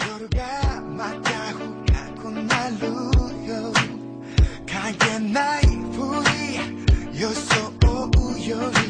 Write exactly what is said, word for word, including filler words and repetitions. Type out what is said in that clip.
夜がまた深くなるよ関係ないふり装うより